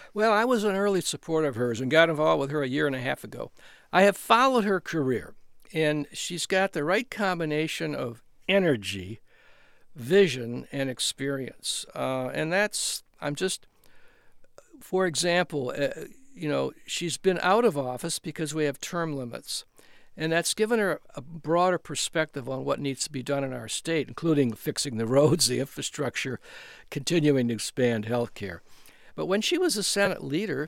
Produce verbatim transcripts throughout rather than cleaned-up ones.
Well, I was an early supporter of hers and got involved with her a year and a half ago. I have followed her career, and she's got the right combination of energy, vision, and experience. Uh, and that's, I'm just, for example, uh, you know, she's been out of office because we have term limits. And that's given her a broader perspective on what needs to be done in our state, including fixing the roads, the infrastructure, continuing to expand health care. But when she was a Senate leader,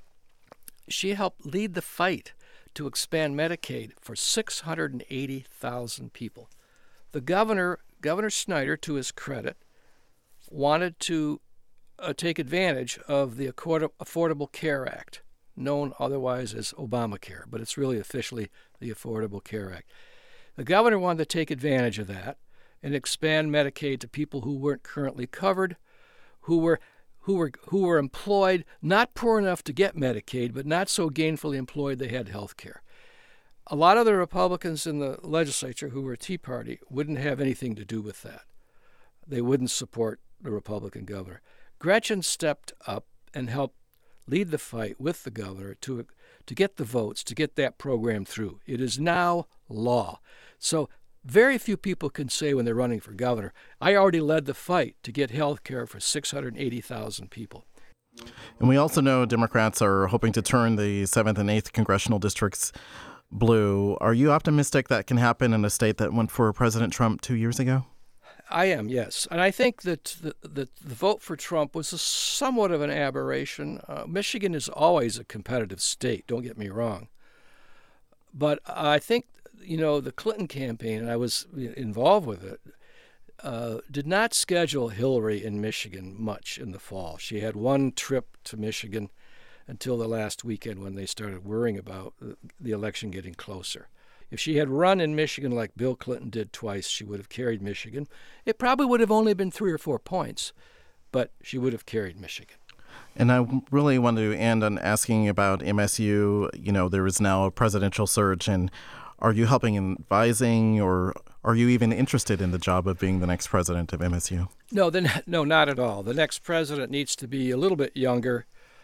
she helped lead the fight to expand Medicaid for six hundred eighty thousand people. The governor, Governor Snyder, to his credit, wanted to uh, take advantage of the Affordable Care Act, known otherwise as Obamacare, but it's really officially the Affordable Care Act. The governor wanted to take advantage of that and expand Medicaid to people who weren't currently covered, who were who were who were employed, not poor enough to get Medicaid, but not so gainfully employed they had health care. A lot of the Republicans in the legislature who were Tea Party wouldn't have anything to do with that. They wouldn't support the Republican governor. Gretchen stepped up and helped lead the fight with the governor to to get the votes, to get that program through. It is now law. So very few people can say when they're running for governor, I already led the fight to get health care for six hundred eighty thousand people. And we also know Democrats are hoping to turn the seventh and eighth congressional districts blue. Are you optimistic that can happen in a state that went for President Trump two years ago? I am, yes. And I think that the, the, the vote for Trump was a somewhat of an aberration. Uh, Michigan is always a competitive state, don't get me wrong. But I think, you know, the Clinton campaign, and I was involved with it, uh, did not schedule Hillary in Michigan much in the fall. She had one trip to Michigan until the last weekend when they started worrying about the election getting closer. If she had run in Michigan like Bill Clinton did twice, she would have carried Michigan. It probably would have only been three or four points, but she would have carried Michigan. And I really want to end on asking about M S U. You know, there is now a presidential search, and are you helping in advising, or are you even interested in the job of being the next president of M S U? No, then, no, not at all. The next president needs to be a little bit younger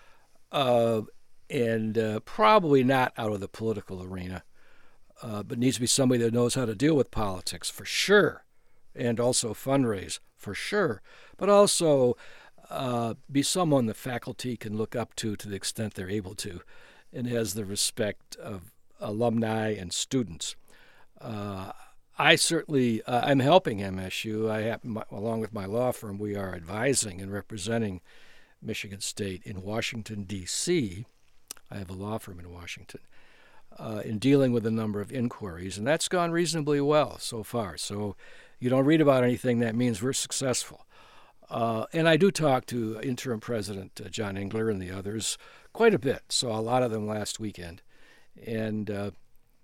uh, and uh, probably not out of the political arena. Uh, but needs to be somebody that knows how to deal with politics, for sure, and also fundraise, for sure, but also uh, be someone the faculty can look up to to the extent they're able to, and has the respect of alumni and students. Uh, I certainly, uh, I'm helping M S U. I have, my, along with my law firm, we are advising and representing Michigan State in Washington, D C I have a law firm in Washington. Uh, in dealing with a number of inquiries, and that's gone reasonably well so far. So you don't read about anything, that means we're successful. Uh, and I do talk to interim President uh, John Engler and the others quite a bit, saw a lot of them last weekend, and uh,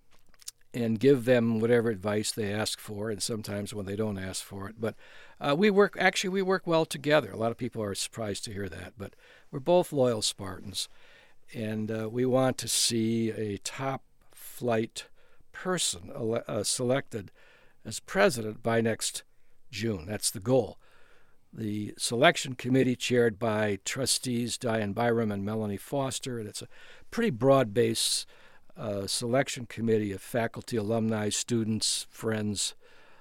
and give them whatever advice they ask for, and sometimes when they don't ask for it. But uh, we work, actually we work well together. A lot of people are surprised to hear that, but we're both loyal Spartans. And uh, we want to see a top-flight person ele- uh, selected as president by next June. That's the goal. The selection committee, chaired by trustees Diane Byram and Melanie Foster, and it's a pretty broad-based uh, selection committee of faculty, alumni, students, friends.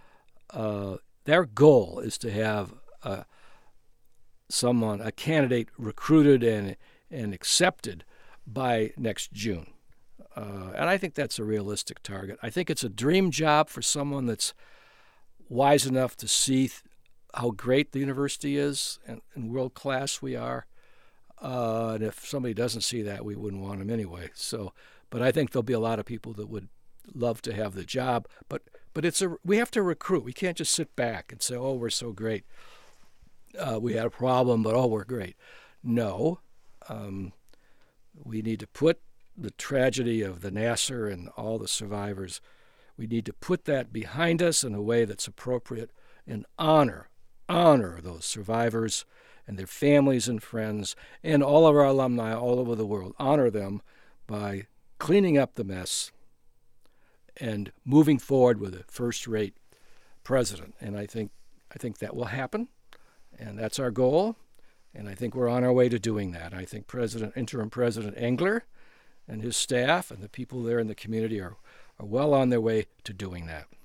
Uh, their goal is to have uh, someone, a candidate, recruited and and accepted by next June. Uh, and I think that's a realistic target. I think it's a dream job for someone that's wise enough to see th- how great the university is and, and world-class we are. Uh, and if somebody doesn't see that, we wouldn't want them anyway. So, but I think there'll be a lot of people that would love to have the job. But but it's a we have to recruit. We can't just sit back and say, oh, we're so great. Uh, we had a problem, but oh, we're great. No. Um, We need to put the tragedy of the Nassar and all the survivors, we need to put that behind us in a way that's appropriate and honor, honor those survivors and their families and friends and all of our alumni all over the world. Honor them by cleaning up the mess and moving forward with a first-rate president. And I think I think that will happen, and that's our goal. And I think we're on our way to doing that. I think President, Interim President Engler and his staff and the people there in the community are, are well on their way to doing that.